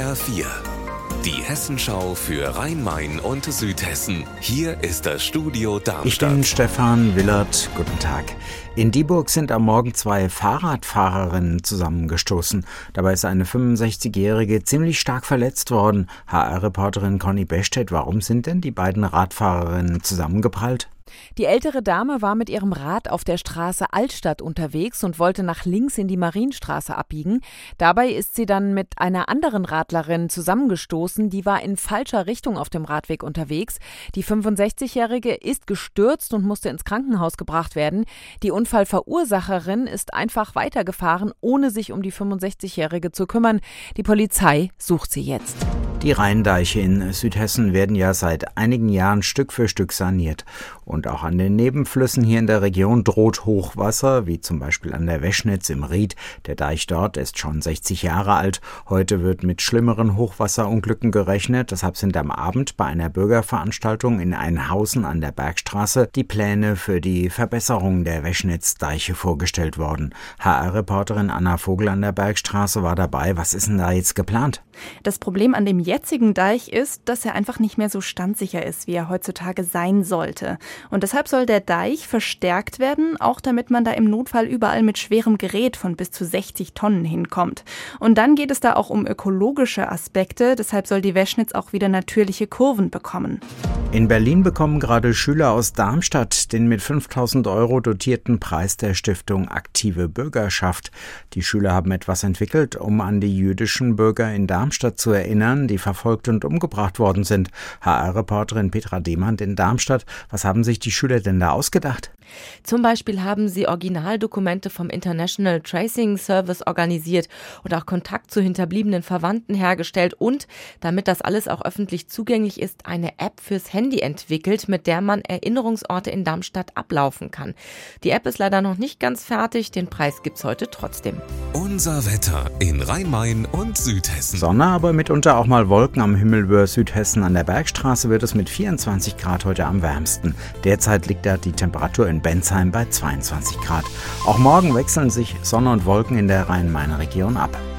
HR4, die Hessenschau für Rhein-Main und Südhessen. Hier ist das Studio Darmstadt. Ich bin Stefan Willert. Guten Tag. In Dieburg sind am Morgen 2 Fahrradfahrerinnen zusammengestoßen. Dabei ist eine 65-Jährige ziemlich stark verletzt worden. HR-Reporterin Conny Bestedt, warum sind denn die beiden Radfahrerinnen zusammengeprallt? Die ältere Dame war mit ihrem Rad auf der Straße Altstadt unterwegs und wollte nach links in die Marienstraße abbiegen. Dabei ist sie dann mit einer anderen Radlerin zusammengestoßen. Die war in falscher Richtung auf dem Radweg unterwegs. Die 65-Jährige ist gestürzt und musste ins Krankenhaus gebracht werden. Die Unfallverursacherin ist einfach weitergefahren, ohne sich um die 65-Jährige zu kümmern. Die Polizei sucht sie jetzt. Die Rheindeiche in Südhessen werden ja seit einigen Jahren Stück für Stück saniert. Und auch an den Nebenflüssen hier in der Region droht Hochwasser, wie zum Beispiel an der Weschnitz im Ried. Der Deich dort ist schon 60 Jahre alt. Heute wird mit schlimmeren Hochwasserunglücken gerechnet. Deshalb sind am Abend bei einer Bürgerveranstaltung in Einhausen an der Bergstraße die Pläne für die Verbesserung der Weschnitz-Deiche vorgestellt worden. HR-Reporterin Anna Vogel an der Bergstraße war dabei. Was ist denn da jetzt geplant? Das Problem an dem jetzigen Deich ist, dass er einfach nicht mehr so standsicher ist, wie er heutzutage sein sollte. Und deshalb soll der Deich verstärkt werden, auch damit man da im Notfall überall mit schwerem Gerät von bis zu 60 Tonnen hinkommt. Und dann geht es da auch um ökologische Aspekte, deshalb soll die Weschnitz auch wieder natürliche Kurven bekommen. In Berlin bekommen gerade Schüler aus Darmstadt den mit 5.000 € dotierten Preis der Stiftung Aktive Bürgerschaft. Die Schüler haben etwas entwickelt, um an die jüdischen Bürger in Darmstadt zu erinnern, die verfolgt und umgebracht worden sind. HR-Reporterin Petra Demand in Darmstadt. Was haben sich die Schüler denn da ausgedacht? Zum Beispiel haben sie Originaldokumente vom International Tracing Service organisiert und auch Kontakt zu hinterbliebenen Verwandten hergestellt und, damit das alles auch öffentlich zugänglich ist, eine App fürs Handy entwickelt, mit der man Erinnerungsorte in Darmstadt ablaufen kann. Die App ist leider noch nicht ganz fertig, den Preis gibt's heute trotzdem. Unser Wetter in Rhein-Main und Südhessen. Sonne, aber mitunter auch mal Wolken am Himmel über Südhessen. An der Bergstraße wird es mit 24 Grad heute am wärmsten. Derzeit liegt da die Temperatur in Bensheim bei 22 Grad. Auch morgen wechseln sich Sonne und Wolken in der Rhein-Main-Region ab.